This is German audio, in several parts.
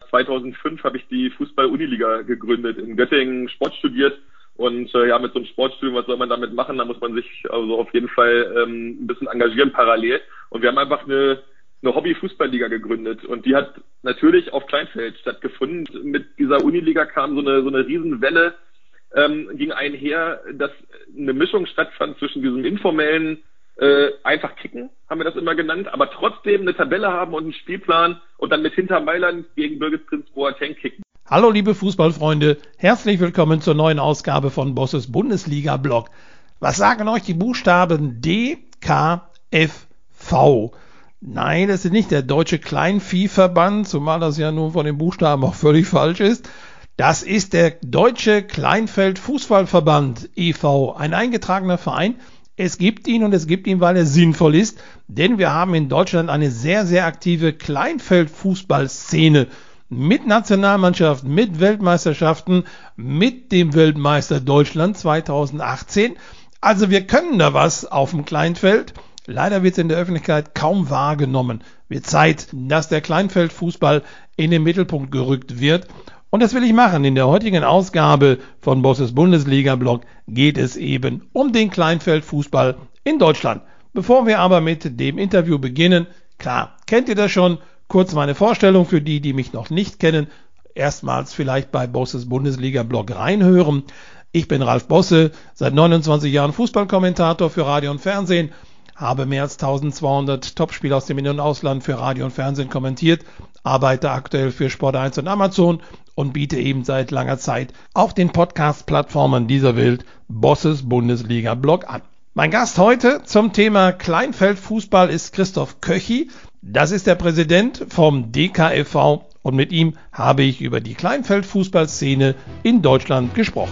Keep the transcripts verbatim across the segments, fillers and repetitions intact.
zweitausendfünf habe ich die Fußball-Uniliga gegründet, in Göttingen Sport studiert. Und äh, ja, mit so einem Sportstudium, was soll man damit machen? Da muss man sich also auf jeden Fall ähm, ein bisschen engagieren parallel. Und wir haben einfach eine, eine Hobby-Fußballliga gegründet. Und die hat natürlich auf Kleinfeld stattgefunden. Mit dieser Uniliga kam so eine so eine Riesenwelle, ähm, ging einher, dass eine Mischung stattfand zwischen diesem informellen äh, einfach kicken, haben wir das immer genannt, aber trotzdem eine Tabelle haben und einen Spielplan und dann mit Hinter Mailand gegen Birgit Prinz-Boateng kicken. Hallo liebe Fußballfreunde, herzlich willkommen zur neuen Ausgabe von Bosses Bundesliga-Blog. Was sagen euch die Buchstaben D K F V? Nein, das ist nicht der Deutsche Kleinviehverband, zumal das ja nun von den Buchstaben auch völlig falsch ist. Das ist der Deutsche Kleinfeld-Fußballverband e V, ein eingetragener Verein. Es gibt ihn und es gibt ihn, weil er sinnvoll ist, denn wir haben in Deutschland eine sehr, sehr aktive Kleinfeld-Fußballszene. Mit Nationalmannschaft, mit Weltmeisterschaften, mit dem Weltmeister Deutschland zweitausendachtzehn. Also wir können da was auf dem Kleinfeld. Leider wird es in der Öffentlichkeit kaum wahrgenommen. Wird Zeit, dass der Kleinfeldfußball in den Mittelpunkt gerückt wird. Und das will ich machen. In der heutigen Ausgabe von Bosses Bundesliga-Blog geht es eben um den Kleinfeldfußball in Deutschland. Bevor wir aber mit dem Interview beginnen, klar, kennt ihr das schon? Kurz meine Vorstellung für die, die mich noch nicht kennen. Erstmals vielleicht bei Bosses Bundesliga-Blog reinhören. Ich bin Ralf Bosse, seit neunundzwanzig Jahren Fußballkommentator für Radio und Fernsehen, habe mehr als eintausendzweihundert Topspiele aus dem In- und Ausland für Radio und Fernsehen kommentiert, arbeite aktuell für Sport eins und Amazon und biete eben seit langer Zeit auf den Podcast-Plattformen dieser Welt Bosses Bundesliga-Blog an. Mein Gast heute zum Thema Kleinfeldfußball ist Christoph Köchi. Das ist der Präsident vom D K F V und mit ihm habe ich über die Kleinfeldfußballszene in Deutschland gesprochen.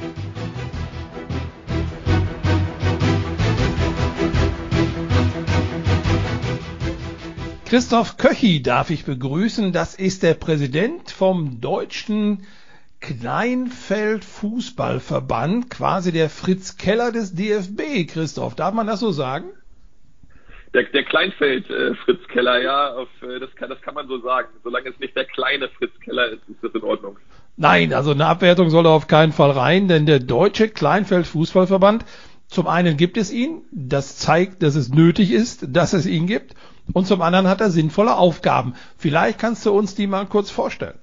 Christoph Köchi darf ich begrüßen. Das ist der Präsident vom Deutschen Kleinfeldfußballverband, quasi der Fritz Keller des D F B. Christoph, darf man das so sagen? Der, der Kleinfeld äh, Fritz Keller, ja, auf, äh, das, kann, das kann man so sagen. Solange es nicht der kleine Fritz Keller ist, ist das in Ordnung. Nein, also eine Abwertung soll auf keinen Fall rein, denn der Deutsche Kleinfeldfußballverband, zum einen gibt es ihn, das zeigt, dass es nötig ist, dass es ihn gibt, und zum anderen hat er sinnvolle Aufgaben. Vielleicht kannst du uns die mal kurz vorstellen.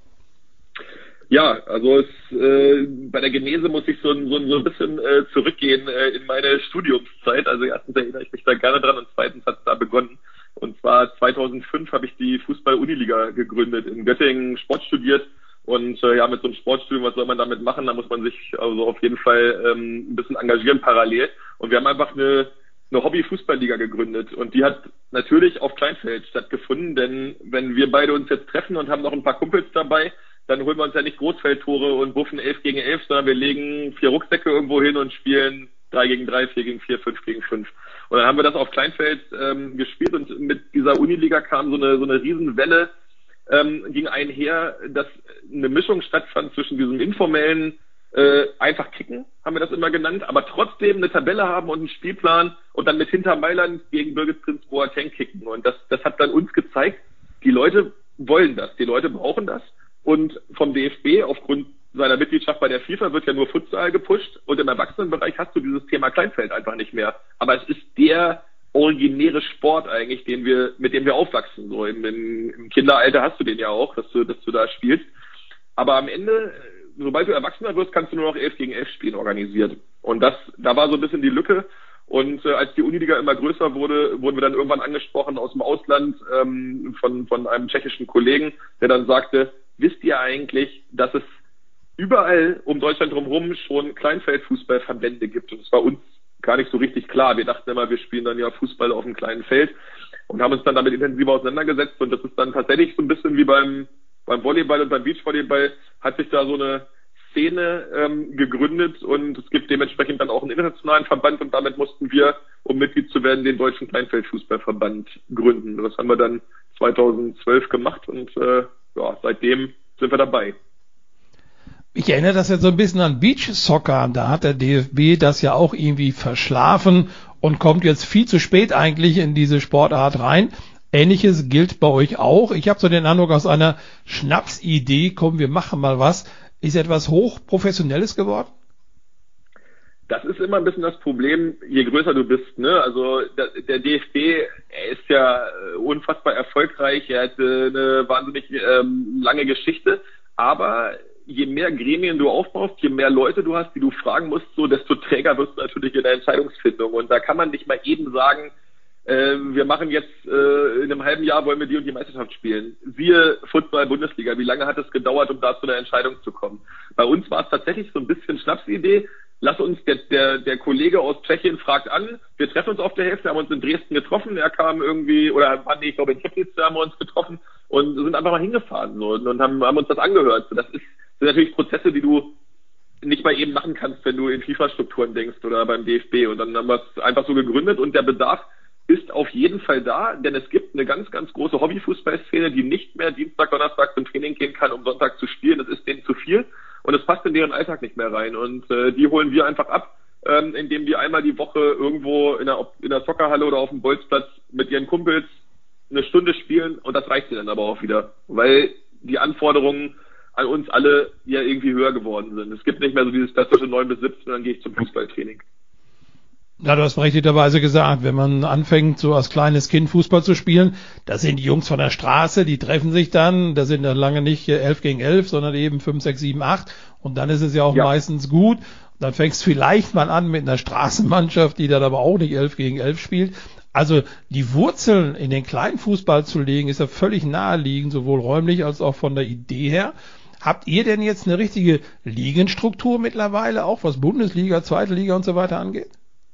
Ja, also es, äh, bei der Genese muss ich so, so, so ein bisschen äh, zurückgehen äh, in meine Studiumszeit. Also erstens erinnere ich mich da gerne dran und zweitens hat es da begonnen. Und zwar zweitausendfünf habe ich die Fußball-Uniliga gegründet, in Göttingen Sport studiert. Und äh, ja, mit so einem Sportstudium, was soll man damit machen? Da muss man sich also auf jeden Fall ähm, ein bisschen engagieren parallel. Und wir haben einfach eine, eine Hobby-Fußballliga gegründet. Und die hat natürlich auf Kleinfeld stattgefunden, denn wenn wir beide uns jetzt treffen und haben noch ein paar Kumpels dabei, dann holen wir uns ja nicht Großfeldtore und buffen elf gegen elf, sondern wir legen vier Rucksäcke irgendwo hin und spielen drei gegen drei, vier gegen vier, fünf gegen fünf. Und dann haben wir das auf Kleinfeld ähm, gespielt und mit dieser Uniliga kam so eine so eine Riesenwelle, ähm, ging einher, dass eine Mischung stattfand zwischen diesem informellen äh, einfach kicken, haben wir das immer genannt, aber trotzdem eine Tabelle haben und einen Spielplan und dann mit Hinter Mailand gegen Birgit Prinz-Boateng kicken. Und das, das hat dann uns gezeigt, die Leute wollen das, die Leute brauchen das. Und vom D F B aufgrund seiner Mitgliedschaft bei der FIFA wird ja nur Futsal gepusht und im Erwachsenenbereich hast du dieses Thema Kleinfeld einfach nicht mehr. Aber es ist der originäre Sport eigentlich, den wir, mit dem wir aufwachsen. So im, im, im Kinderalter hast du den ja auch, dass du, dass du da spielst. Aber am Ende, sobald du Erwachsener wirst, kannst du nur noch elf gegen elf Spielen organisiert. Und das, da war so ein bisschen die Lücke. Und äh, als die Uniliga immer größer wurde, wurden wir dann irgendwann angesprochen aus dem Ausland ähm, von, von einem tschechischen Kollegen, der dann sagte, wisst ihr eigentlich, dass es überall um Deutschland drumherum schon Kleinfeldfußballverbände gibt? Und es war uns gar nicht so richtig klar. Wir dachten immer, wir spielen dann ja Fußball auf einem kleinen Feld und haben uns dann damit intensiver auseinandergesetzt. Und das ist dann tatsächlich so ein bisschen wie beim, beim Volleyball und beim Beachvolleyball, hat sich da so eine Szene ähm, gegründet und es gibt dementsprechend dann auch einen internationalen Verband und damit mussten wir, um Mitglied zu werden, den Deutschen Kleinfeldfußballverband gründen. Und das haben wir dann zweitausendzwölf gemacht und äh, ja, seitdem sind wir dabei. Ich erinnere das jetzt so ein bisschen an Beach Soccer. Da hat der D F B das ja auch irgendwie verschlafen und kommt jetzt viel zu spät eigentlich in diese Sportart rein. Ähnliches gilt bei euch auch. Ich habe so den Eindruck, aus einer Schnapsidee, komm, wir machen mal was, ist etwas hochprofessionelles geworden? Das ist immer ein bisschen das Problem, je größer du bist, ne? Also der, der D F B, er ist ja unfassbar erfolgreich, er hat eine wahnsinnig ähm, lange Geschichte, aber je mehr Gremien du aufbaust, je mehr Leute du hast, die du fragen musst, so desto träger wirst du natürlich in der Entscheidungsfindung. Und da kann man nicht mal eben sagen, äh, wir machen jetzt äh, in einem halben Jahr wollen wir die und die Meisterschaft spielen. Siehe Football-Bundesliga, wie lange hat es gedauert, um da zu einer Entscheidung zu kommen? Bei uns war es tatsächlich so ein bisschen Schnapsidee. Lass uns, der, der, der Kollege aus Tschechien fragt an, wir treffen uns auf der Hälfte, haben uns in Dresden getroffen, er kam irgendwie, oder nee, ich glaube in Chemnitz haben wir uns getroffen und sind einfach mal hingefahren so, und haben, haben uns das angehört. So, das ist, sind natürlich Prozesse, die du nicht mal eben machen kannst, wenn du in FIFA-Strukturen denkst oder beim D F B, und dann haben wir es einfach so gegründet, und der Bedarf ist auf jeden Fall da, denn es gibt eine ganz, ganz große Hobbyfußballszene, die nicht mehr Dienstag, Donnerstag zum Training gehen kann, um Sonntag zu spielen. Das ist denen zu viel. Und es passt in deren Alltag nicht mehr rein. Und äh, die holen wir einfach ab, ähm, indem die einmal die Woche irgendwo in der, in der Soccerhalle oder auf dem Bolzplatz mit ihren Kumpels eine Stunde spielen. Und das reicht ihnen dann aber auch wieder, weil die Anforderungen an uns alle ja irgendwie höher geworden sind. Es gibt nicht mehr so dieses klassische neun bis siebzehn, dann gehe ich zum Fußballtraining. Ja, du hast berechtigterweise gesagt, wenn man anfängt, so als kleines Kind Fußball zu spielen, das sind die Jungs von der Straße, die treffen sich dann, das sind dann lange nicht elf gegen elf, sondern eben fünf, sechs, sieben, acht, und dann ist es ja auch ja. meistens gut. Dann fängst du vielleicht mal an mit einer Straßenmannschaft, die dann aber auch nicht elf gegen elf spielt. Also die Wurzeln in den kleinen Fußball zu legen, ist ja völlig naheliegend, sowohl räumlich als auch von der Idee her. Habt ihr denn jetzt eine richtige Ligenstruktur mittlerweile, auch was Bundesliga, Zweite Liga und so weiter angeht?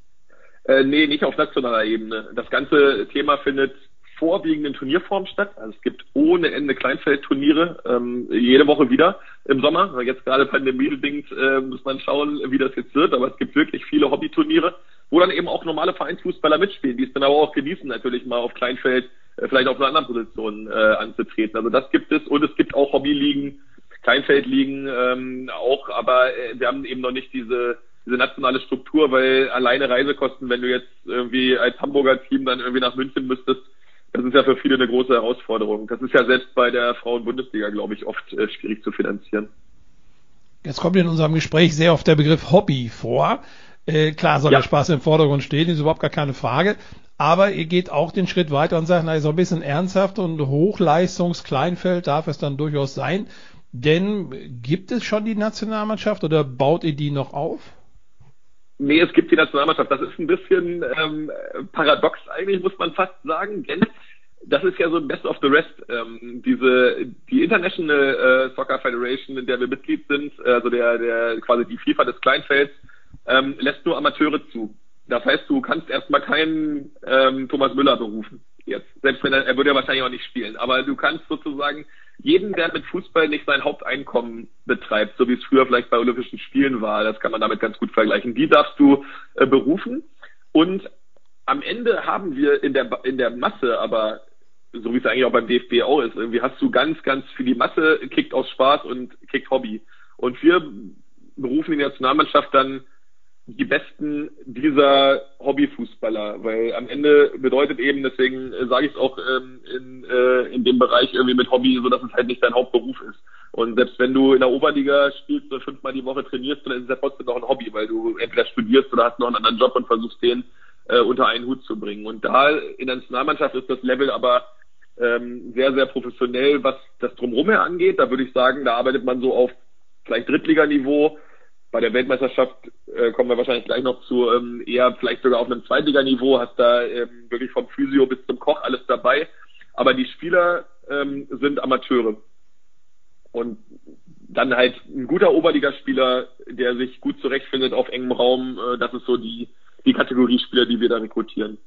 Äh, nee, nicht auf nationaler Ebene. Das ganze Thema findet vorwiegend in Turnierform statt. Also es gibt ohne Ende Kleinfeldturniere, ähm, jede Woche wieder im Sommer. Jetzt gerade pandemiebedingt äh, muss man schauen, wie das jetzt wird, aber es gibt wirklich viele Hobbyturniere, wo dann eben auch normale Vereinsfußballer mitspielen, die es dann aber auch genießen, natürlich mal auf Kleinfeld, äh, vielleicht auf einer anderen Position äh, anzutreten. Also das gibt es, und es gibt auch Hobbyligen, Kleinfeldligen ähm, auch, aber äh, wir haben eben noch nicht diese diese nationale Struktur, weil alleine Reisekosten, wenn du jetzt irgendwie als Hamburger Team dann irgendwie nach München müsstest, das ist ja für viele eine große Herausforderung. Das ist ja selbst bei der Frauen-Bundesliga, glaube ich, oft äh, schwierig zu finanzieren. Jetzt kommt in unserem Gespräch sehr oft der Begriff Hobby vor. Äh, klar soll ja. der Spaß im Vordergrund stehen, ist überhaupt gar keine Frage. Aber ihr geht auch den Schritt weiter und sagt, na, so ein bisschen ernsthaft und Hochleistungs-Kleinfeld darf es dann durchaus sein. Denn gibt es schon die Nationalmannschaft oder baut ihr die noch auf? Nee, es gibt die Nationalmannschaft. Das ist ein bisschen ähm, paradox eigentlich, muss man fast sagen, denn das ist ja so ein Best of the Rest. Ähm, diese die International äh, Soccer Federation, in der wir Mitglied sind, also der der quasi die FIFA des Kleinfelds, ähm, lässt nur Amateure zu. Das heißt, du kannst erstmal keinen ähm, Thomas Müller berufen jetzt, selbst wenn er, er würde ja wahrscheinlich auch nicht spielen, aber du kannst sozusagen jeden, der mit Fußball nicht sein Haupteinkommen betreibt, so wie es früher vielleicht bei Olympischen Spielen war, das kann man damit ganz gut vergleichen, die darfst du äh, berufen, und am Ende haben wir in der in der Masse, aber so wie es eigentlich auch beim D F B auch ist, irgendwie hast du ganz, ganz viel, die Masse kickt aus Spaß und kickt Hobby, und wir berufen die Nationalmannschaft dann die Besten dieser Hobbyfußballer, weil am Ende bedeutet eben, deswegen äh, sage ich es auch ähm, in, äh, in dem Bereich irgendwie mit Hobby, so dass es halt nicht dein Hauptberuf ist. Und selbst wenn du in der Oberliga spielst oder fünfmal die Woche trainierst, dann ist es ja trotzdem noch ein Hobby, weil du entweder studierst oder hast noch einen anderen Job und versuchst den äh, unter einen Hut zu bringen. Und da in der Nationalmannschaft ist das Level aber ähm, sehr, sehr professionell, was das Drumherum her angeht. Da würde ich sagen, da arbeitet man so auf vielleicht Drittliganiveau. Bei der Weltmeisterschaft äh, kommen wir wahrscheinlich gleich noch zu, ähm, eher vielleicht sogar auf einem Zweitliganiveau, hast da ähm, wirklich vom Physio bis zum Koch alles dabei. Aber die Spieler ähm, sind Amateure. Und dann halt ein guter Oberligaspieler, der sich gut zurechtfindet auf engem Raum, äh, das ist so die, die Kategorie Spieler, die wir da rekrutieren.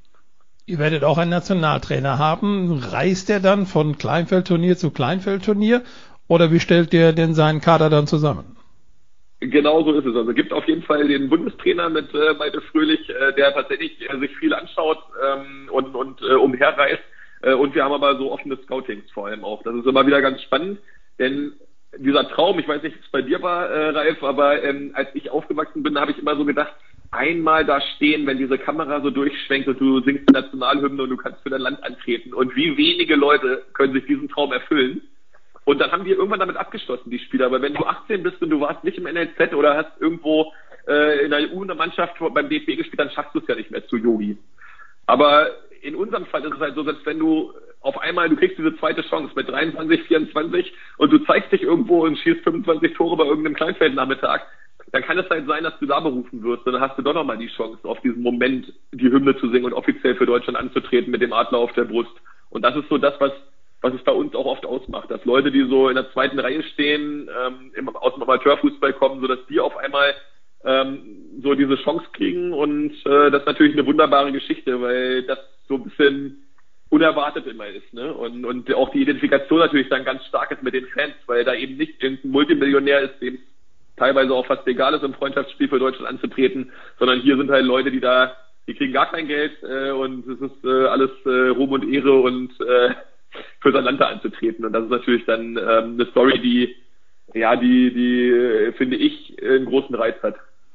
Ihr werdet auch einen Nationaltrainer haben. Reist der dann von Kleinfeldturnier zu Kleinfeldturnier, oder wie stellt der denn seinen Kader dann zusammen? Genau so ist es. Also gibt auf jeden Fall den Bundestrainer mit äh, Malte Fröhlich, äh, der tatsächlich äh, sich viel anschaut ähm, und, und äh, umherreist. Äh, und wir haben aber so offene Scoutings vor allem auch. Das ist immer wieder ganz spannend, denn dieser Traum, ich weiß nicht, wie es bei dir war, äh, Ralf, aber ähm, als ich aufgewachsen bin, habe ich immer so gedacht, einmal da stehen, wenn diese Kamera so durchschwenkt und du singst die Nationalhymne und du kannst für dein Land antreten. Und wie wenige Leute können sich diesen Traum erfüllen. Und dann haben wir irgendwann damit abgeschlossen, die Spieler. Aber wenn du achtzehn bist und du warst nicht im N L Z oder hast irgendwo äh, in der U eine Mannschaft beim D F B gespielt, dann schaffst du es ja nicht mehr zu Yogi. Aber in unserem Fall ist es halt so, dass wenn du auf einmal, du kriegst diese zweite Chance mit dreiundzwanzig, vierundzwanzig und du zeigst dich irgendwo und schießt fünfundzwanzig Tore bei irgendeinem Kleinfeldnachmittag, dann kann es halt sein, dass du da berufen wirst. Und dann hast du doch nochmal die Chance, auf diesen Moment die Hymne zu singen und offiziell für Deutschland anzutreten mit dem Adler auf der Brust. Und das ist so das, was was es bei uns auch oft ausmacht, dass Leute, die so in der zweiten Reihe stehen, ähm, im, aus dem Amateurfußball kommen, so dass die auf einmal ähm, so diese Chance kriegen. Und äh, das ist natürlich eine wunderbare Geschichte, weil das so ein bisschen unerwartet immer ist, ne? Und, und auch die Identifikation natürlich dann ganz stark ist mit den Fans, weil da eben nicht irgendein Multimillionär ist, dem es teilweise auch fast egal ist, im Freundschaftsspiel für Deutschland anzutreten, sondern hier sind halt Leute, die da, die kriegen gar kein Geld äh, und es ist äh, alles äh, Ruhm und Ehre und äh, für sein Land da anzutreten. Und das ist natürlich dann ähm, eine Story, die, ja, die, die, äh, finde ich, einen großen Reiz hat.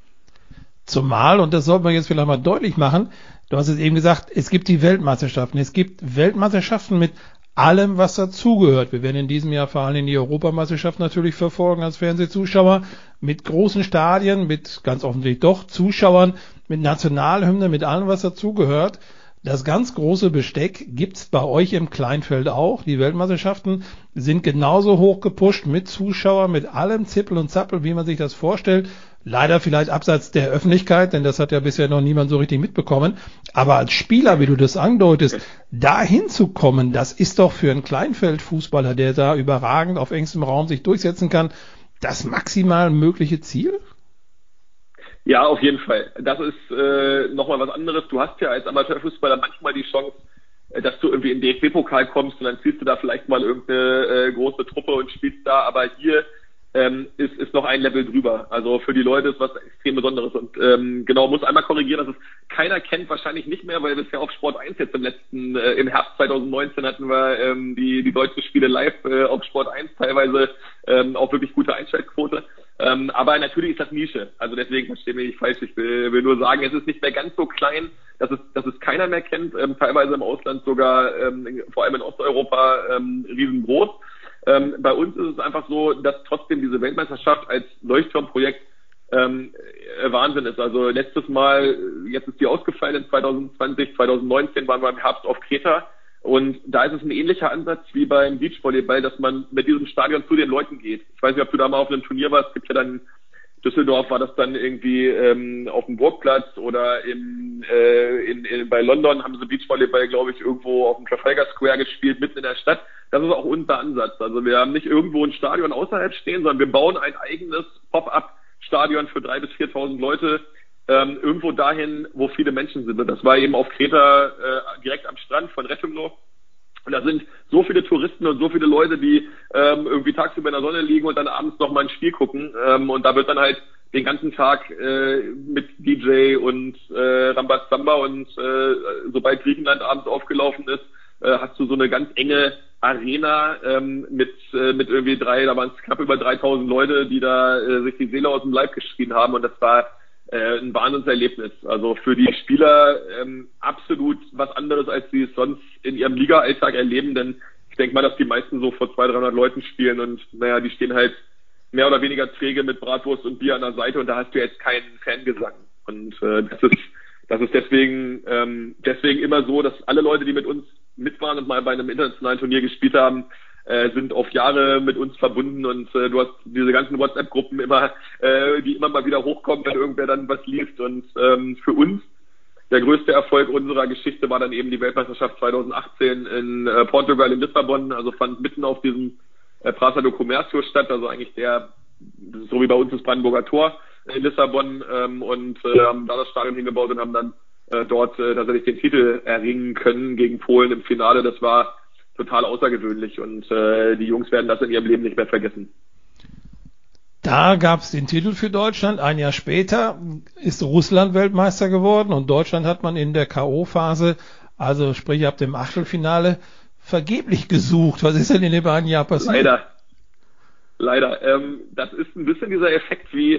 Zumal, und das sollte man jetzt vielleicht mal deutlich machen, du hast es eben gesagt, es gibt die Weltmeisterschaften. Es gibt Weltmeisterschaften mit allem, was dazugehört. Wir werden in diesem Jahr vor allem die Europameisterschaft natürlich verfolgen als Fernsehzuschauer, mit großen Stadien, mit ganz offensichtlich doch Zuschauern, mit Nationalhymne, mit allem, was dazugehört. Das ganz große Besteck gibt's bei euch im Kleinfeld auch. Die Weltmeisterschaften sind genauso hoch gepusht mit Zuschauern, mit allem Zippel und Zappel, wie man sich das vorstellt. Leider vielleicht abseits der Öffentlichkeit, denn das hat ja bisher noch niemand so richtig mitbekommen. Aber als Spieler, wie du das andeutest, da hinzukommen, das ist doch für einen Kleinfeldfußballer, der da überragend auf engstem Raum sich durchsetzen kann, das maximal mögliche Ziel? Ja, auf jeden Fall. Das ist äh, nochmal was anderes. Du hast ja als Amateurfußballer manchmal die Chance, äh, dass du irgendwie in den D F B-Pokal kommst und dann ziehst du da vielleicht mal irgendeine äh, große Truppe und spielst da. Aber hier ähm, ist, ist noch ein Level drüber. Also für die Leute ist was extrem Besonderes. Und ähm, genau, muss einmal korrigieren, dass es keiner kennt, wahrscheinlich nicht mehr, weil bisher auf Sport eins jetzt im letzten, äh, im Herbst zwanzig neunzehn hatten wir ähm, die, die deutschen Spiele live äh, auf Sport eins, teilweise ähm, auch wirklich gute Einschaltquote. Ähm, aber natürlich ist das Nische. Also deswegen verstehe mich nicht falsch. Ich will, will nur sagen, es ist nicht mehr ganz so klein, dass es, dass es keiner mehr kennt. Ähm, teilweise im Ausland sogar, ähm, vor allem in Osteuropa, ähm, riesengroß. Ähm, bei uns ist es einfach so, dass trotzdem diese Weltmeisterschaft als Leuchtturmprojekt ähm, äh, Wahnsinn ist. Also letztes Mal, jetzt ist die ausgefallen in zwanzig zwanzig, zwanzig neunzehn waren wir im Herbst auf Kreta. Und da ist es ein ähnlicher Ansatz wie beim Beachvolleyball, dass man mit diesem Stadion zu den Leuten geht. Ich weiß nicht, ob du da mal auf einem Turnier warst. Es gibt ja dann, Düsseldorf war das dann irgendwie ähm, auf dem Burgplatz oder im, äh, in, in, bei London haben sie Beachvolleyball, glaube ich, irgendwo auf dem Trafalgar Square gespielt, mitten in der Stadt. Das ist auch unser Ansatz. Also wir haben nicht irgendwo ein Stadion außerhalb stehen, sondern wir bauen ein eigenes Pop-up-Stadion für dreitausend bis viertausend Leute, Ähm, irgendwo dahin, wo viele Menschen sind. Und das war eben auf Kreta äh, direkt am Strand von Rethymno. Und da sind so viele Touristen und so viele Leute, die ähm, irgendwie tagsüber in der Sonne liegen und dann abends noch mal ein Spiel gucken. Ähm, und da wird dann halt den ganzen Tag äh, mit D J und äh, Rambazamba und äh, sobald Griechenland abends aufgelaufen ist, äh, hast du so eine ganz enge Arena ähm, mit äh, mit irgendwie drei, da waren es knapp über dreitausend Leute, die da äh, sich die Seele aus dem Leib geschrien haben. Und das war ein Wahnsinnserlebnis. Also für die Spieler ähm, absolut was anderes, als sie es sonst in ihrem Liga-Alltag erleben, denn ich denke mal, dass die meisten so vor zweihundert, dreihundert Leuten spielen und naja, die stehen halt mehr oder weniger träge mit Bratwurst und Bier an der Seite und da hast du jetzt keinen Fangesang. Und äh, das ist das ist deswegen ähm, deswegen immer so, dass alle Leute, die mit uns mit waren und mal bei einem internationalen Turnier gespielt haben, äh, sind auf Jahre mit uns verbunden und äh, du hast diese ganzen WhatsApp-Gruppen immer, äh, die immer mal wieder hochkommen, wenn irgendwer dann was liest. Und ähm, für uns der größte Erfolg unserer Geschichte war dann eben die Weltmeisterschaft zwanzig achtzehn in äh, Portugal, in Lissabon, also fand mitten auf diesem äh, Praça do Comércio statt, also eigentlich der, so wie bei uns das Brandenburger Tor in Lissabon, ähm, und äh, haben da das Stadion hingebaut und haben dann äh, dort äh, tatsächlich den Titel erringen können gegen Polen im Finale. Das war total außergewöhnlich und äh, die Jungs werden das in ihrem Leben nicht mehr vergessen. Da gab es den Titel für Deutschland. Ein Jahr später ist Russland Weltmeister geworden und Deutschland hat man in der K O-Phase, also sprich ab dem Achtelfinale, vergeblich gesucht. Was ist denn in dem einen Jahr passiert? Leider. Leider. Ähm, das ist ein bisschen dieser Effekt wie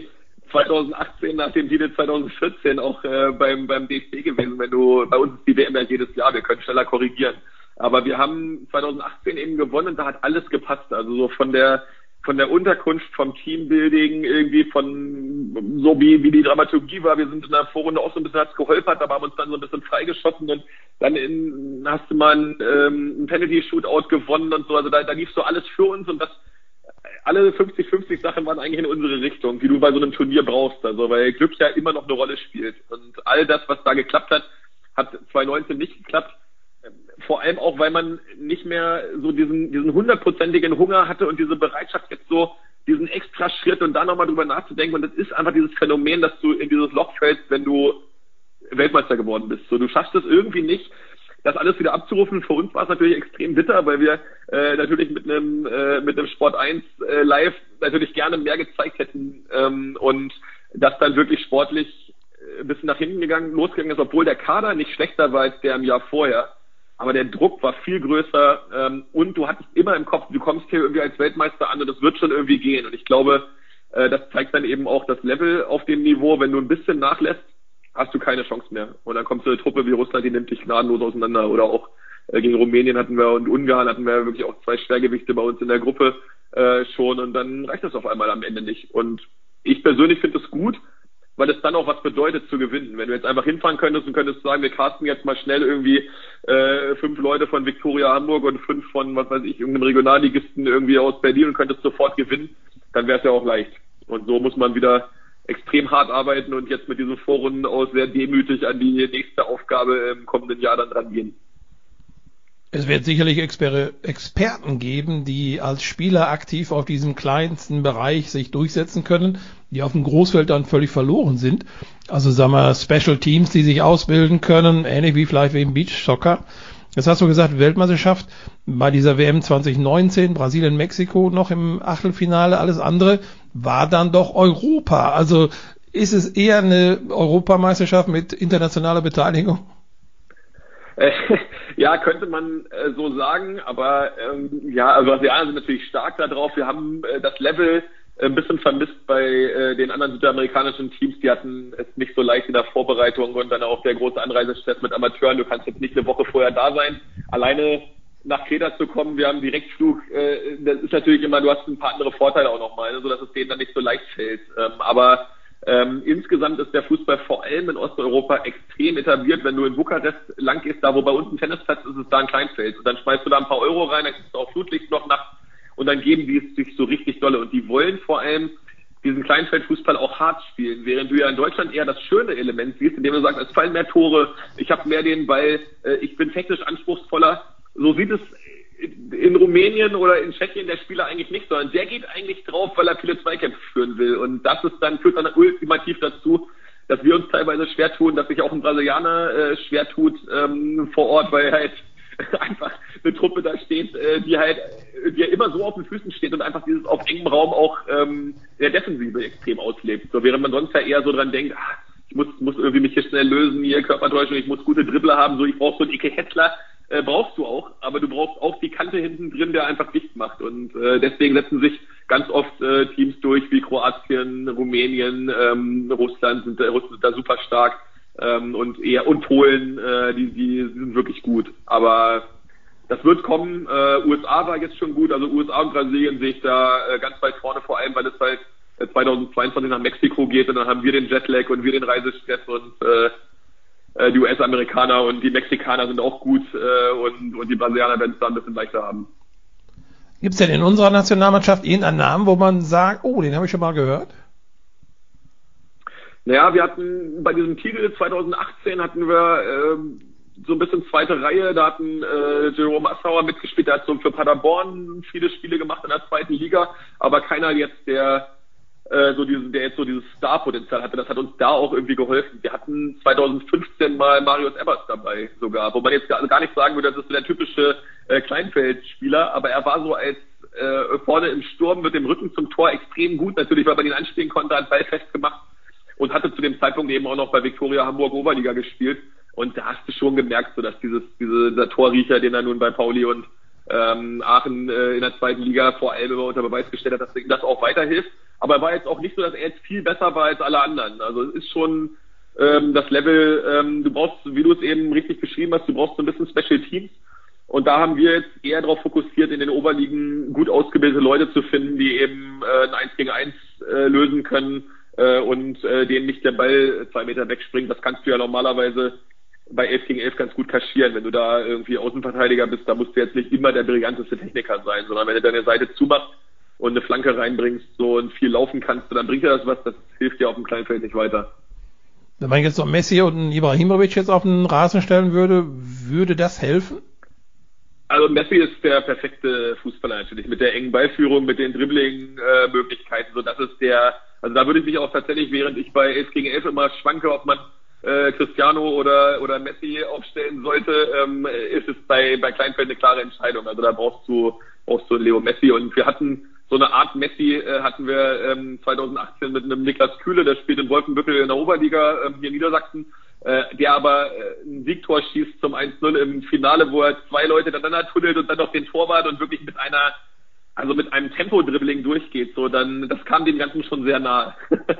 zweitausendachtzehn nach dem Titel zweitausendvierzehn auch äh, beim, beim D F B gewesen, wenn du, bei uns ist die W M ja jedes Jahr, wir können schneller korrigieren. Aber wir haben zweitausendachtzehn eben gewonnen und da hat alles gepasst. Also so von der, von der Unterkunft, vom Teambuilding, irgendwie von, so wie, wie die Dramaturgie war. Wir sind in der Vorrunde auch so ein bisschen, hat's geholpert, da haben wir uns dann so ein bisschen freigeschossen und dann in, hast du mal ein, ähm, ein Penalty-Shootout gewonnen und so. Also da, da lief so alles für uns und das, alle fünfzig fünfzig Sachen waren eigentlich in unsere Richtung, wie du bei so einem Turnier brauchst. Also weil Glück ja immer noch eine Rolle spielt. Und all das, was da geklappt hat, hat zweitausendneunzehn nicht geklappt. Vor allem auch, weil man nicht mehr so diesen diesen hundertprozentigen Hunger hatte und diese Bereitschaft jetzt so, diesen extra Schritt und da nochmal drüber nachzudenken. Und das ist einfach dieses Phänomen, dass du in dieses Loch fällst, wenn du Weltmeister geworden bist. So, du schaffst es irgendwie nicht, das alles wieder abzurufen. Für uns war es natürlich extrem bitter, weil wir äh, natürlich mit einem äh, mit einem Sport eins äh, Live natürlich gerne mehr gezeigt hätten ähm, und das dann wirklich sportlich ein bisschen nach hinten gegangen, losgegangen ist, obwohl der Kader nicht schlechter war als der im Jahr vorher. Aber der Druck war viel größer ähm, und du hattest immer im Kopf, du kommst hier irgendwie als Weltmeister an und das wird schon irgendwie gehen. Und ich glaube, äh, das zeigt dann eben auch das Level auf dem Niveau. Wenn du ein bisschen nachlässt, hast du keine Chance mehr. Und dann kommt so eine Truppe wie Russland, die nimmt dich gnadenlos auseinander. Oder auch äh, gegen Rumänien hatten wir und Ungarn hatten wir wirklich auch zwei Schwergewichte bei uns in der Gruppe äh, schon. Und dann reicht das auf einmal am Ende nicht. Und ich persönlich finde es gut, weil es dann auch was bedeutet zu gewinnen. Wenn du jetzt einfach hinfahren könntest und könntest sagen, wir casten jetzt mal schnell irgendwie äh, fünf Leute von Viktoria Hamburg und fünf von, was weiß ich, irgendeinem Regionalligisten irgendwie aus Berlin und könntest sofort gewinnen, dann wäre es ja auch leicht. Und so muss man wieder extrem hart arbeiten und jetzt mit diesen Vorrunden aus sehr demütig an die nächste Aufgabe im kommenden Jahr dann dran gehen. Es wird sicherlich Exper- Experten geben, die als Spieler aktiv auf diesem kleinsten Bereich sich durchsetzen können, die auf dem Großfeld dann völlig verloren sind. Also sagen wir Special Teams, die sich ausbilden können, ähnlich wie vielleicht wie im Beach Soccer. Jetzt hast du gesagt, Weltmeisterschaft bei dieser W M zwanzig neunzehn, Brasilien, Mexiko noch im Achtelfinale, alles andere war dann doch Europa. Also ist es eher eine Europameisterschaft mit internationaler Beteiligung? Ja, könnte man äh, so sagen, aber ähm, ja, also Brasilianer sind natürlich stark da drauf. Wir haben äh, das Level äh, ein bisschen vermisst bei äh, den anderen südamerikanischen Teams. Die hatten es nicht so leicht in der Vorbereitung und dann auch der große Anreisestress mit Amateuren. Du kannst jetzt nicht eine Woche vorher da sein, alleine nach Kreta zu kommen. Wir haben Direktflug. Äh, das ist natürlich immer, du hast ein paar andere Vorteile auch nochmal, ne, so dass es denen dann nicht so leicht fällt. Ähm, aber Ähm, insgesamt ist der Fußball vor allem in Osteuropa extrem etabliert. Wenn du in Bukarest lang gehst, da wo bei uns ein Tennisplatz ist, ist es da ein Kleinfeld. Und dann schmeißt du da ein paar Euro rein, dann kriegst du auch Flutlicht noch nachts und dann geben die es sich so richtig dolle. Und die wollen vor allem diesen Kleinfeldfußball auch hart spielen, während du ja in Deutschland eher das schöne Element siehst, indem du sagst, es fallen mehr Tore, ich habe mehr den Ball, äh, ich bin technisch anspruchsvoller. So sieht es in Rumänien oder in Tschechien der Spieler eigentlich nicht, sondern der geht eigentlich drauf, weil er viele Zweikämpfe führen will. Und das ist dann, führt dann ultimativ dazu, dass wir uns teilweise schwer tun, dass sich auch ein Brasilianer äh, schwer tut ähm, vor Ort, weil halt einfach eine Truppe da steht, äh, die halt, die ja immer so auf den Füßen steht und einfach dieses auf engem Raum auch ähm, in der Defensive extrem auslebt. So während man sonst ja eher so dran denkt, ach, ich muss, muss irgendwie mich hier schnell lösen, hier Körpertäuschung, ich muss gute Dribbler haben, so ich brauche so einen Ike Hessler. Äh, brauchst du auch, aber du brauchst auch die Kante hinten drin, der einfach dicht macht. Und äh, deswegen setzen sich ganz oft äh, Teams durch wie Kroatien, Rumänien, ähm, Russland sind, äh, Russland sind da super stark ähm, und eher und Polen, äh, die, die sind wirklich gut. Aber das wird kommen. Äh, U S A war jetzt schon gut, also U S A und Brasilien sehe ich da äh, ganz weit vorne, vor allem weil es halt äh, zweitausendzweiundzwanzig nach Mexiko geht und dann haben wir den Jetlag und wir den Reisestress und äh, die U S-Amerikaner und die Mexikaner sind auch gut äh, und, und die Brasilianer werden es da ein bisschen leichter haben. Gibt es denn in unserer Nationalmannschaft irgendeinen Namen, wo man sagt, oh, den habe ich schon mal gehört? Naja, wir hatten bei diesem Titel zweitausendachtzehn hatten wir ähm, so ein bisschen zweite Reihe, da hatten äh, Jerome Assauer mitgespielt, der hat so für Paderborn viele Spiele gemacht in der zweiten Liga, aber keiner jetzt, der so diese, der jetzt so dieses Star-Potenzial hatte, das hat uns da auch irgendwie geholfen. Wir hatten zweitausendfünfzehn mal Marius Ebers dabei sogar, wo man jetzt gar nicht sagen würde, das ist so der typische äh, Kleinfeldspieler, aber er war so als äh, vorne im Sturm mit dem Rücken zum Tor extrem gut, natürlich, weil man ihn anspielen konnte, hat Ball festgemacht und hatte zu dem Zeitpunkt eben auch noch bei Viktoria Hamburg Oberliga gespielt und da hast du schon gemerkt, so dass dieses, diese, dieser Torriecher, den er nun bei Pauli und ähm, Aachen äh, in der zweiten Liga vor allem immer unter Beweis gestellt hat, dass ihm das auch weiterhilft. Aber er war jetzt auch nicht so, dass er jetzt viel besser war als alle anderen. Also es ist schon ähm, das Level, ähm, du brauchst, wie du es eben richtig beschrieben hast, du brauchst so ein bisschen Special Teams. Und da haben wir jetzt eher darauf fokussiert, in den Oberligen gut ausgebildete Leute zu finden, die eben äh, ein eins gegen eins äh, lösen können äh, und äh, denen nicht der Ball zwei Meter wegspringt. Das kannst du ja normalerweise bei elf gegen elf ganz gut kaschieren. Wenn du da irgendwie Außenverteidiger bist, da musst du jetzt nicht immer der brillanteste Techniker sein, sondern wenn du deine Seite zumachst und eine Flanke reinbringst so und viel laufen kannst, dann bringt dir das was, das hilft dir auf dem kleinen Feld nicht weiter. Wenn man jetzt noch Messi und einen Ibrahimovic jetzt auf den Rasen stellen würde, würde das helfen? Also Messi ist der perfekte Fußballer natürlich, mit der engen Ballführung, mit den Dribbling-Möglichkeiten, so das ist der, also da würde ich mich auch tatsächlich, während ich bei elf gegen elf immer schwanke, ob man äh, Cristiano oder oder Messi aufstellen sollte, ähm, ist es bei bei Kleinfeld eine klare Entscheidung. Also da brauchst du brauchst du Leo Messi und wir hatten so eine Art Messi äh, hatten wir ähm, zwanzig achtzehn mit einem Niklas Kühle, der spielt in Wolfenbüttel in der Oberliga ähm, hier in Niedersachsen. Äh, der aber äh, ein Siegtor schießt zum eins null im Finale, wo er zwei Leute ineinander tunnelt und dann noch den Torwart und wirklich mit einer, also mit einem Tempo-Dribbling durchgeht, so dann, das kam dem Ganzen schon sehr nahe.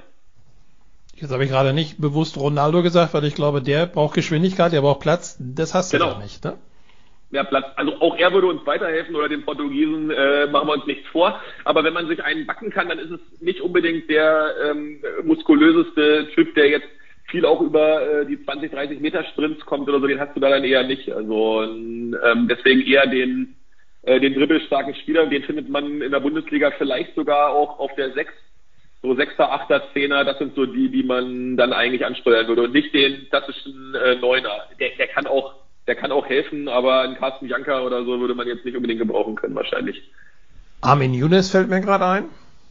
Jetzt habe ich gerade nicht bewusst Ronaldo gesagt, weil ich glaube, der braucht Geschwindigkeit, der braucht Platz, das hast du genau. ja nicht, ne? Ja, Platz, also auch er würde uns weiterhelfen oder den Portugiesen, äh, machen wir uns nichts vor, aber wenn man sich einen backen kann, dann ist es nicht unbedingt der ähm, muskulöseste Typ, der jetzt viel auch über äh, die zwanzig, dreißig Meter Sprints kommt oder so, den hast du da dann eher nicht. Also ähm, deswegen eher den äh, den dribbelstarken Spieler, den findet man in der Bundesliga vielleicht sogar auch auf der sechs, so Sechser, Achter, Zehner, das sind so die, die man dann eigentlich ansteuern würde und nicht den klassischen äh, Neuner. Der, der kann auch, der kann auch helfen, aber ein Carsten Janker oder so würde man jetzt nicht unbedingt gebrauchen können wahrscheinlich. Armin Younes fällt mir gerade ein.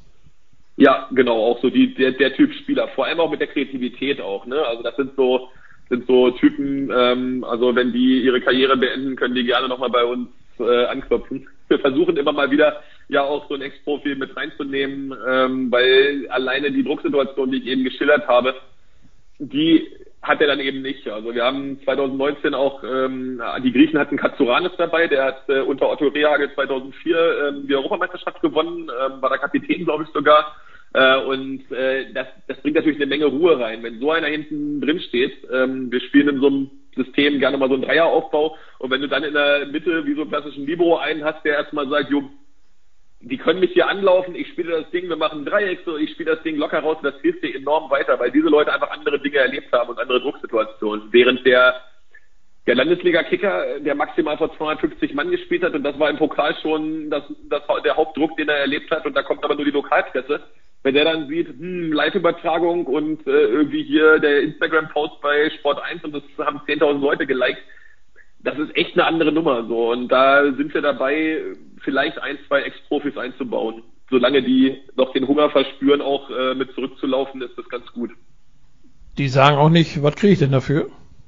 Ja, genau, auch so die, der, der Typ Spieler, vor allem auch mit der Kreativität auch, ne? Also das sind so, sind so Typen, ähm, also wenn die ihre Karriere beenden, können die gerne nochmal bei uns äh, anklopfen. Wir versuchen immer mal wieder ja auch so einen Ex-Profi mit reinzunehmen, ähm, weil alleine die Drucksituation, die ich eben geschildert habe, die hat er dann eben nicht. Also wir haben zwanzig neunzehn auch, ähm, die Griechen hatten Katsouranis dabei, der hat äh, unter Otto Rehhagel zweitausendvier ähm, die Europameisterschaft gewonnen, ähm, war der Kapitän, glaube ich sogar. Äh, und äh, das, das bringt natürlich eine Menge Ruhe rein. Wenn so einer hinten drin steht, ähm, wir spielen in so einem System gerne mal so einen Dreieraufbau und wenn du dann in der Mitte wie so einen klassischen Libero einen hast, der erstmal sagt, jo, die können mich hier anlaufen, ich spiele das Ding, wir machen Dreieck, so, ich spiele das Ding locker raus, das hilft dir enorm weiter, weil diese Leute einfach andere Dinge erlebt haben und andere Drucksituationen. Während der, der Landesliga-Kicker, der maximal vor zweihundertfünfzig Mann gespielt hat und das war im Pokal schon das, das, der Hauptdruck, den er erlebt hat und da kommt aber nur die Lokalpresse. Wenn der dann sieht, hm, Live-Übertragung und äh, irgendwie hier der Instagram-Post bei Sport eins und das haben zehntausend Leute geliked, das ist echt eine andere Nummer so und da sind wir dabei, vielleicht ein, zwei Ex-Profis einzubauen. Solange die noch den Hunger verspüren, auch äh, mit zurückzulaufen, ist das ganz gut. Die sagen auch nicht, was kriege ich denn dafür?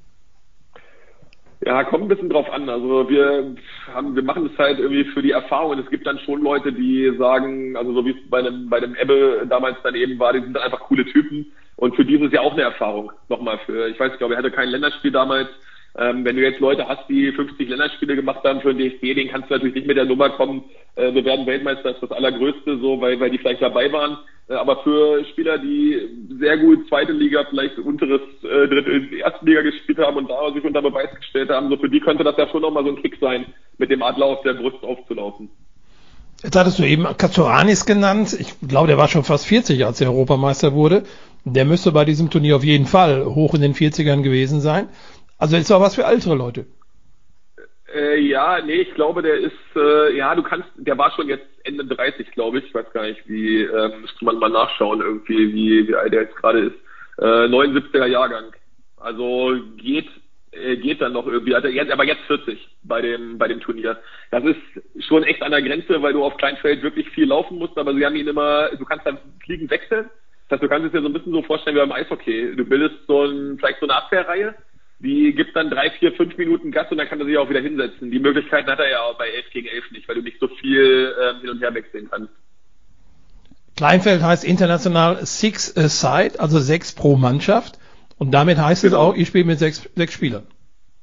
Ja, kommt ein bisschen drauf an. Also wir haben, wir machen das halt irgendwie für die Erfahrung und es gibt dann schon Leute, die sagen, also so wie es bei einem, bei dem Ebbe damals dann eben war, die sind einfach coole Typen und für die ist es ja auch eine Erfahrung. Nochmal für, ich weiß, ich glaube, er hatte kein Länderspiel damals. Ähm, wenn du jetzt Leute hast, die fünfzig Länderspiele gemacht haben für den D F B, den kannst du natürlich nicht mit der Nummer kommen, äh, wir werden Weltmeister, das ist das Allergrößte, so, weil, weil die vielleicht dabei waren. Äh, aber für Spieler, die sehr gut zweite Liga, vielleicht unteres äh, Drittel, erste Liga gespielt haben und da sich unter Beweis gestellt haben, so für die könnte das ja schon nochmal so ein Kick sein, mit dem Adler auf der Brust aufzulaufen. Jetzt hattest du eben Katsouranis genannt. Ich glaube, der war schon fast vierzig, als er Europameister wurde. Der müsste bei diesem Turnier auf jeden Fall hoch in den vierzigern gewesen sein. Also ist auch was für ältere Leute. Äh, ja, nee, ich glaube, der ist, äh, ja, du kannst, der war schon jetzt Ende dreißig, glaube ich. Ich weiß gar nicht, wie, äh, müsste man mal nachschauen irgendwie, wie, wie alt der jetzt gerade ist. Äh, neunundsiebziger Jahrgang. Also geht, äh, geht dann noch irgendwie, also jetzt, aber jetzt vierzig bei dem, bei dem Turnier. Das ist schon echt an der Grenze, weil du auf Kleinfeld wirklich viel laufen musst, aber sie haben ihn immer, du kannst dann fliegend wechseln. Das heißt, du kannst es dir so ein bisschen so vorstellen wie beim Eishockey. Du bildest so ein, vielleicht so eine Abwehrreihe. Die gibt dann drei, vier, fünf Minuten Gas und dann kann er sich auch wieder hinsetzen. Die Möglichkeiten hat er ja auch bei elf gegen elf nicht, weil du nicht so viel ähm, hin und her wechseln kannst. Kleinfeld heißt international Six-a-Side, also sechs pro Mannschaft. Und damit heißt genau. Es auch, ich spiele mit sechs, sechs Spielern.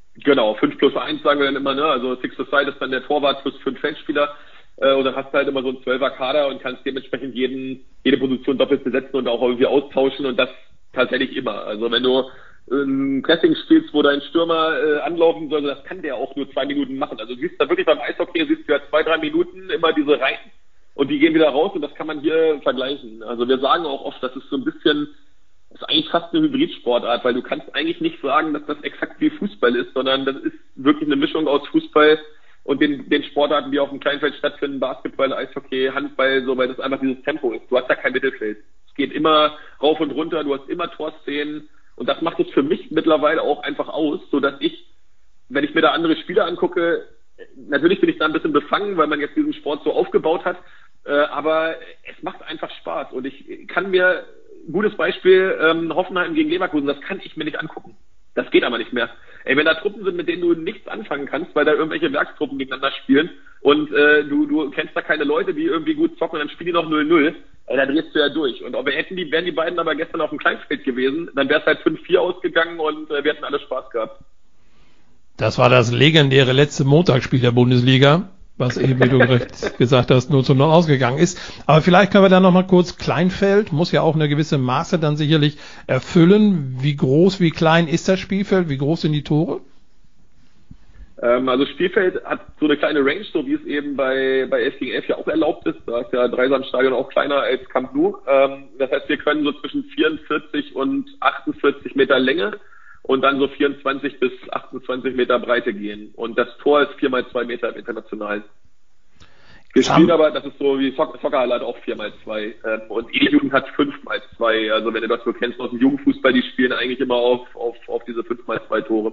Genau, fünf plus eins sagen wir dann immer, ne? Also six to side ist dann der Torwart plus fünf Feldspieler. Äh, und dann hast du halt immer so einen zwölfer Kader und kannst dementsprechend jeden, jede Position doppelt besetzen und auch irgendwie austauschen und das tatsächlich immer. Also wenn du ein Pressing spielst, wo dein Stürmer äh, anlaufen soll, das kann der auch nur zwei Minuten machen. Also du siehst da wirklich beim Eishockey, siehst du ja zwei, drei Minuten immer diese Reihen und die gehen wieder raus und das kann man hier vergleichen. Also wir sagen auch oft, das ist so ein bisschen, das ist eigentlich fast eine Hybridsportart, weil du kannst eigentlich nicht sagen, dass das exakt wie Fußball ist, sondern das ist wirklich eine Mischung aus Fußball und den, den Sportarten, die auf dem Kleinfeld stattfinden, Basketball, Eishockey, Handball, so, weil das einfach dieses Tempo ist. Du hast da kein Mittelfeld. Es geht immer rauf und runter, du hast immer Torszenen. Und das macht es für mich mittlerweile auch einfach aus, so dass ich, wenn ich mir da andere Spieler angucke, natürlich bin ich da ein bisschen befangen, weil man jetzt diesen Sport so aufgebaut hat, äh, aber es macht einfach Spaß. Und ich kann mir, gutes Beispiel, ähm, Hoffenheim gegen Leverkusen, das kann ich mir nicht angucken. Das geht aber nicht mehr. Ey, wenn da Truppen sind, mit denen du nichts anfangen kannst, weil da irgendwelche Werkstruppen gegeneinander spielen und äh, du, du kennst da keine Leute, die irgendwie gut zocken und dann spielen die noch null null, ey, da drehst du ja durch. Und ob wir hätten die, wären die beiden aber gestern auf dem Kleinfeld gewesen, dann wäre es halt fünf vier ausgegangen und äh, wir hätten alle Spaß gehabt. Das war das legendäre letzte Montagsspiel der Bundesliga, was eben, wie du recht gesagt hast, nur zu null ausgegangen ist. Aber vielleicht können wir da nochmal kurz, Kleinfeld muss ja auch eine gewisse Maße dann sicherlich erfüllen. Wie groß, wie klein ist das Spielfeld? Wie groß sind die Tore? Ähm, also Spielfeld hat so eine kleine Range, so wie es eben bei, bei elf gegen elf ja auch erlaubt ist. Da ist ja Dreisamstadion auch kleiner als Camp Nou. Ähm, das heißt, wir können so zwischen vierundvierzig und achtundvierzig Meter Länge und dann so vierundzwanzig bis achtundzwanzig Meter Breite gehen. Und das Tor ist vier mal zwei Meter im Internationalen. Wir spielen aber, das ist so wie Soccerhalle hat auch vier mal zwei. Ähm, und die Jugend hat fünf mal zwei. Also wenn du das so kennst aus dem Jugendfußball, die spielen eigentlich immer auf, auf, auf diese fünf mal zwei Tore.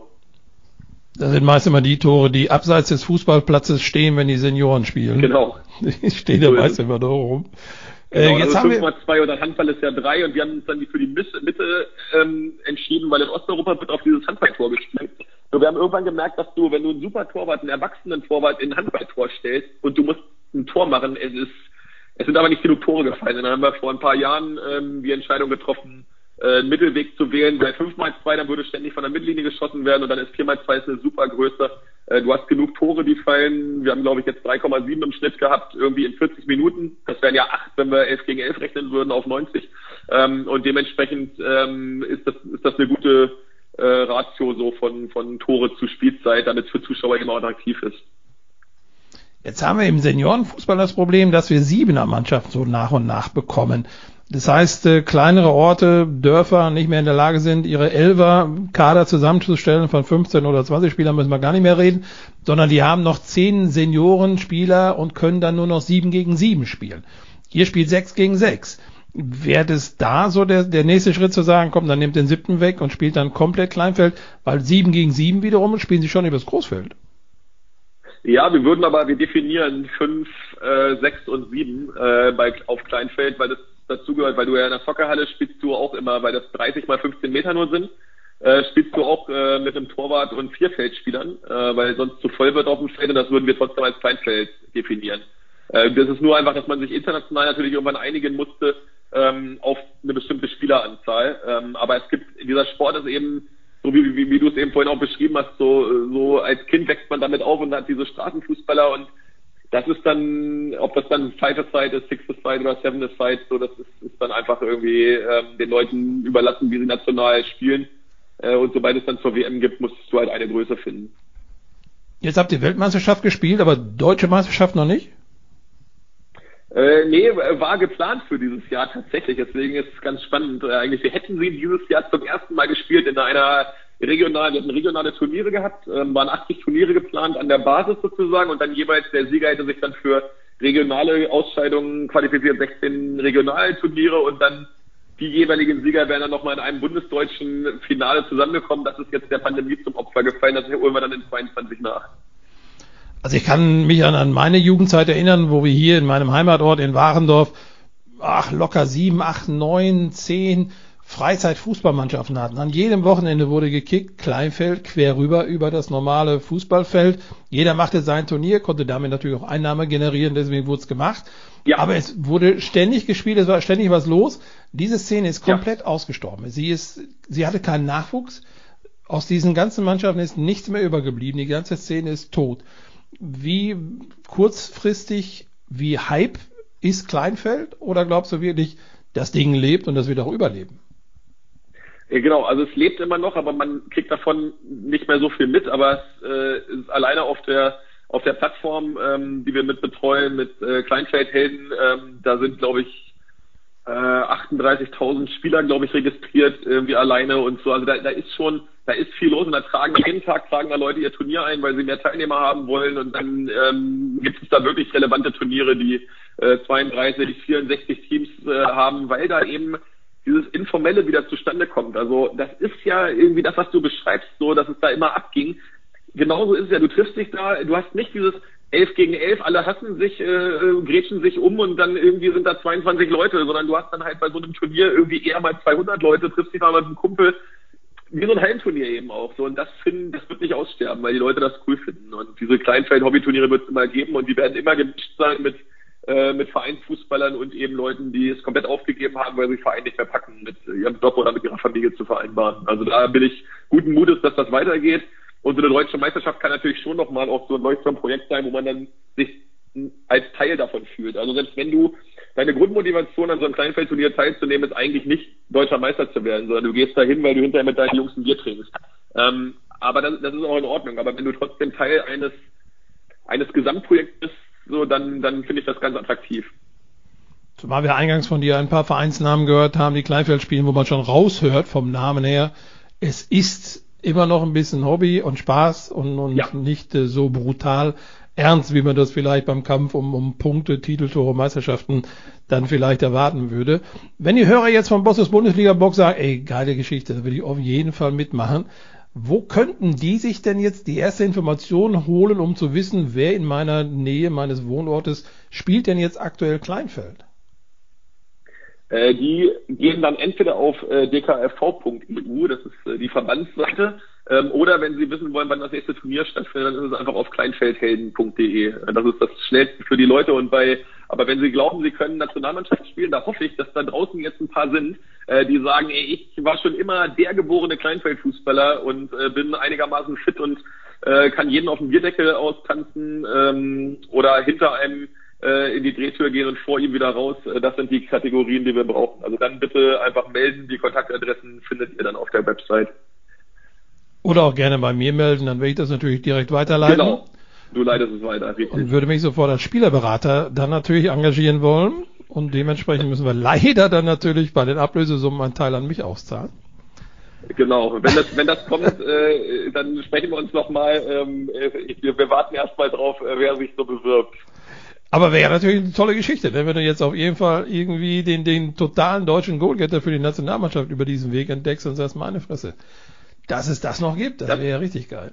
Das sind meist immer die Tore, die abseits des Fußballplatzes stehen, wenn die Senioren spielen. Genau. Die stehen ja meist immer da rum. Genau, äh, jetzt also haben fünf mal wir zwei oder Handball ist ja drei und wir haben uns dann für die Mitte ähm, entschieden, weil in Osteuropa wird auf dieses Handballtor gespielt. So, wir haben irgendwann gemerkt, dass du, wenn du einen super Torwart, einen erwachsenen Torwart in ein Handballtor stellst und du musst ein Tor machen, es ist, es sind aber nicht genug Tore gefallen. Dann haben wir vor ein paar Jahren ähm, die Entscheidung getroffen, äh, einen Mittelweg zu wählen. Bei fünf mal zwei, dann würde ständig von der Mittellinie geschossen werden und dann ist vier mal zwei eine super Größe. Äh, du hast genug Tore, die fallen. Wir haben, glaube ich, jetzt drei Komma sieben im Schnitt gehabt, irgendwie in vierzig Minuten. Das wären ja acht, wenn wir elf gegen elf rechnen würden, auf neunzig. Ähm, und dementsprechend ähm, ist das, ist das eine gute äh, Ratio so von, von Tore zu Spielzeit, damit es für Zuschauer immer attraktiv ist. Jetzt haben wir im Seniorenfußball das Problem, dass wir Siebener-Mannschaften so nach und nach bekommen. Das heißt, äh, kleinere Orte, Dörfer nicht mehr in der Lage sind, ihre Elfer-Kader zusammenzustellen. Von fünfzehn oder zwanzig Spielern müssen wir gar nicht mehr reden, sondern die haben noch zehn Seniorenspieler und können dann nur noch sieben gegen sieben spielen. Ihr spielt sechs gegen sechs. Wäre das da so der, der nächste Schritt zu sagen, komm, dann nehmt den siebten weg und spielt dann komplett Kleinfeld, weil sieben gegen sieben wiederum spielen sie schon übers Großfeld. Ja, wir würden aber, wir definieren fünf, äh, sechs und sieben äh, bei, auf Kleinfeld, weil das dazugehört, weil du ja in der Soccerhalle spielst du auch immer, weil das dreißig mal fünfzehn Meter nur sind, äh, spielst du auch äh, mit einem Torwart und vier Feldspielern, äh, weil sonst zu voll wird auf dem Feld und das würden wir trotzdem als Kleinfeld definieren. Äh, das ist nur einfach, dass man sich international natürlich irgendwann einigen musste ähm, auf eine bestimmte Spieleranzahl. Ähm, aber es gibt, dieser Sport ist eben, so wie, wie, wie du es eben vorhin auch beschrieben hast, so, so als Kind wächst man damit auf und hat diese Straßenfußballer und das ist dann, ob das dann Five-a-Side ist, Six-a-Side oder Seven-a-Side, so, das ist, ist dann einfach irgendwie ähm, den Leuten überlassen, wie sie national spielen. Äh, und sobald es dann zur W M gibt, musst du halt eine Größe finden. Jetzt habt ihr Weltmeisterschaft gespielt, aber deutsche Meisterschaft noch nicht? Äh, nee, war geplant für dieses Jahr tatsächlich, deswegen ist es ganz spannend. Äh, eigentlich, wir hätten sie dieses Jahr zum ersten Mal gespielt in einer regionalen, wir hatten regionale Turniere gehabt, ähm, waren achtzig Turniere geplant an der Basis sozusagen und dann jeweils der Sieger hätte sich dann für regionale Ausscheidungen qualifiziert, sechzehn Regionalturniere und dann die jeweiligen Sieger wären dann nochmal in einem bundesdeutschen Finale zusammengekommen. Das ist jetzt der Pandemie zum Opfer gefallen, das holen wir dann in zweiundzwanzig nach. Also ich kann mich an, an meine Jugendzeit erinnern, wo wir hier in meinem Heimatort in Warendorf, ach, locker sieben, acht, neun, zehn Freizeitfußballmannschaften hatten. An jedem Wochenende wurde gekickt, Kleinfeld, quer rüber über das normale Fußballfeld. Jeder machte sein Turnier, konnte damit natürlich auch Einnahme generieren, deswegen wurde es gemacht. Ja. Aber es wurde ständig gespielt, es war ständig was los. Diese Szene ist komplett ja. ausgestorben. Sie ist, sie hatte keinen Nachwuchs. Aus diesen ganzen Mannschaften ist nichts mehr übergeblieben. Die ganze Szene ist tot. Wie kurzfristig, wie Hype ist Kleinfeld? Oder glaubst du wirklich, das Ding lebt und das wird auch überleben? Ja, genau, also es lebt immer noch, aber man kriegt davon nicht mehr so viel mit. Aber es äh, ist alleine auf der auf der Plattform, ähm, die wir mit betreuen, mit äh, Kleinfeldhelden, ähm, da sind, glaube ich, äh, achtunddreißigtausend Spieler, glaube ich, registriert irgendwie alleine und so. Also da, da ist schon, da ist viel los und da tragen jeden Tag tragen da Leute ihr Turnier ein, weil sie mehr Teilnehmer haben wollen und dann ähm, gibt es da wirklich relevante Turniere, die äh, zweiunddreißig, vierundsechzig Teams äh, haben, weil da eben dieses Informelle wieder zustande kommt. Also das ist ja irgendwie das, was du beschreibst, so, dass es da immer abging. Genauso ist es ja, du triffst dich da, du hast nicht dieses elf gegen elf, alle hassen sich, äh, grätschen sich um und dann irgendwie sind da zweiundzwanzig Leute, sondern du hast dann halt bei so einem Turnier irgendwie eher mal zweihundert Leute, triffst dich mal mit einem Kumpel, wie so ein Hallenturnier eben auch. So, und das finden, das wird nicht aussterben, weil die Leute das cool finden. Und diese Kleinfeld-Hobbyturniere wird es immer geben und die werden immer gemischt sein mit äh, mit Vereinsfußballern und eben Leuten, die es komplett aufgegeben haben, weil sie den Verein nicht mehr packen, mit ihrem Job oder mit ihrer Familie zu vereinbaren. Also da bin ich guten Mutes, dass das weitergeht. Und so eine deutsche Meisterschaft kann natürlich schon nochmal auch so ein Leuchtturmprojekt sein, wo man dann sich als Teil davon fühlt. Also selbst wenn du, deine Grundmotivation an so einem Kleinfeldturnier teilzunehmen, ist eigentlich nicht deutscher Meister zu werden, sondern du gehst dahin, weil du hinterher mit deinen Jungs ein Bier trinkst. Ähm, aber das, das ist auch in Ordnung. Aber wenn du trotzdem Teil eines, eines Gesamtprojekts bist, so, dann, dann finde ich das ganz attraktiv. Zumal wir eingangs von dir ein paar Vereinsnamen gehört haben, die Kleinfeld spielen, wo man schon raushört vom Namen her, es ist immer noch ein bisschen Hobby und Spaß und, und ja. nicht äh, so brutal ernst, wie man das vielleicht beim Kampf um, um Punkte, Titeltore, Meisterschaften dann vielleicht erwarten würde. Wenn die Hörer jetzt vom Bosses Bundesliga-Blog sagen, ey, geile Geschichte, da will ich auf jeden Fall mitmachen, wo könnten die sich denn jetzt die erste Information holen, um zu wissen, wer in meiner Nähe meines Wohnortes spielt denn jetzt aktuell Kleinfeld? Äh, die gehen dann entweder auf äh, d k f v punkt e u, das ist äh, die Verbandsseite, ähm, oder wenn sie wissen wollen, wann das nächste Turnier stattfindet, dann ist es einfach auf kleinfeldhelden punkt de. Das ist das Schnellste für die Leute. Und bei, aber wenn sie glauben, sie können Nationalmannschaft spielen, da hoffe ich, dass da draußen jetzt ein paar sind, äh, die sagen, ey, ich war schon immer der geborene Kleinfeldfußballer und äh, bin einigermaßen fit und äh, kann jeden auf dem Bierdeckel austanzen ähm, oder hinter einem in die Drehtür gehen und vor ihm wieder raus. Das sind die Kategorien, die wir brauchen. Also dann bitte einfach melden. Die Kontaktadressen findet ihr dann auf der Website. Oder auch gerne bei mir melden, dann werde ich das natürlich direkt weiterleiten. Genau, du leitest es weiter, richtig. Und würde mich sofort als Spielerberater dann natürlich engagieren wollen. Und dementsprechend müssen wir leider dann natürlich bei den Ablösesummen einen Teil an mich auszahlen. Genau, wenn das, wenn das kommt, äh, dann sprechen wir uns nochmal. Ähm, wir, wir warten erstmal drauf, wer sich so bewirbt. Aber wäre natürlich eine tolle Geschichte, wenn du jetzt auf jeden Fall irgendwie den, den totalen deutschen Goalgetter für die Nationalmannschaft über diesen Weg entdeckst und sagst, meine Fresse, dass es das noch gibt, das wäre ja richtig geil.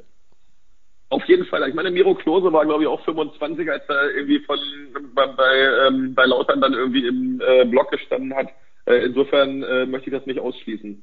Auf jeden Fall. Ich meine, Miro Klose war, glaube ich, auch fünfundzwanzig, als er irgendwie von bei, bei, ähm, bei Lautern dann irgendwie im äh, Block gestanden hat. Äh, insofern äh, möchte ich das nicht ausschließen.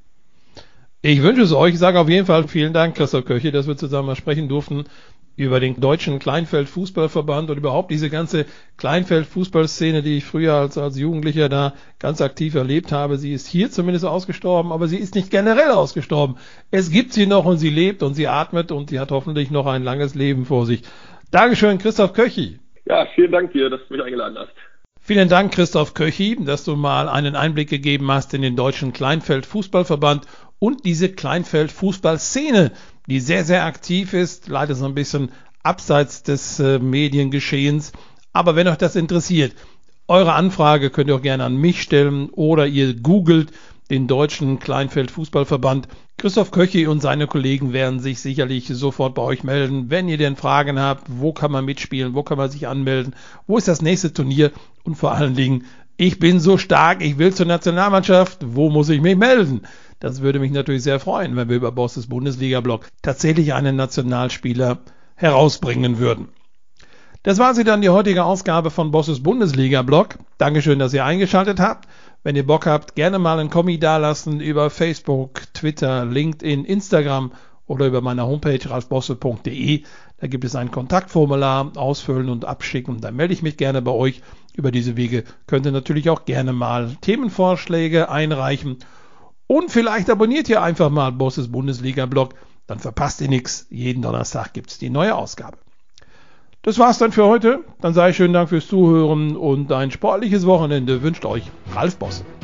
Ich wünsche es euch. Ich sage auf jeden Fall vielen Dank, Christoph Köchi, dass wir zusammen mal sprechen durften über den deutschen Kleinfeld-Fußballverband und überhaupt diese ganze Kleinfeld-Fußballszene, die ich früher als, als Jugendlicher da ganz aktiv erlebt habe. Sie ist hier zumindest ausgestorben, aber sie ist nicht generell ausgestorben. Es gibt sie noch und sie lebt und sie atmet und sie hat hoffentlich noch ein langes Leben vor sich. Dankeschön, Christoph Köchi. Ja, vielen Dank dir, dass du mich eingeladen hast. Vielen Dank, Christoph Köchi, dass du mal einen Einblick gegeben hast in den deutschen Kleinfeld-Fußballverband und diese Kleinfeld-Fußballszene, die sehr, sehr aktiv ist, leider so ein bisschen abseits des äh, Mediengeschehens. Aber wenn euch das interessiert, eure Anfrage könnt ihr auch gerne an mich stellen oder ihr googelt den deutschen Kleinfeld-Fußballverband. Christoph Köchi und seine Kollegen werden sich sicherlich sofort bei euch melden, wenn ihr denn Fragen habt, wo kann man mitspielen, wo kann man sich anmelden, wo ist das nächste Turnier und vor allen Dingen, ich bin so stark, ich will zur Nationalmannschaft, wo muss ich mich melden? Das würde mich natürlich sehr freuen, wenn wir über Bosses Bundesliga-Blog tatsächlich einen Nationalspieler herausbringen würden. Das war sie dann, die heutige Ausgabe von Bosses Bundesliga-Blog. Dankeschön, dass ihr eingeschaltet habt. Wenn ihr Bock habt, gerne mal einen Kommi dalassen über Facebook, Twitter, LinkedIn, Instagram oder über meine Homepage ralfbosse punkt de. Da gibt es ein Kontaktformular, ausfüllen und abschicken. Da melde ich mich gerne bei euch. Über diese Wege könnt ihr natürlich auch gerne mal Themenvorschläge einreichen. Und vielleicht abonniert ihr einfach mal Bosses Bundesliga-Blog. Dann verpasst ihr nichts. Jeden Donnerstag gibt es die neue Ausgabe. Das war's dann für heute. Dann sage ich schönen Dank fürs Zuhören und ein sportliches Wochenende wünscht euch Ralf Bosse.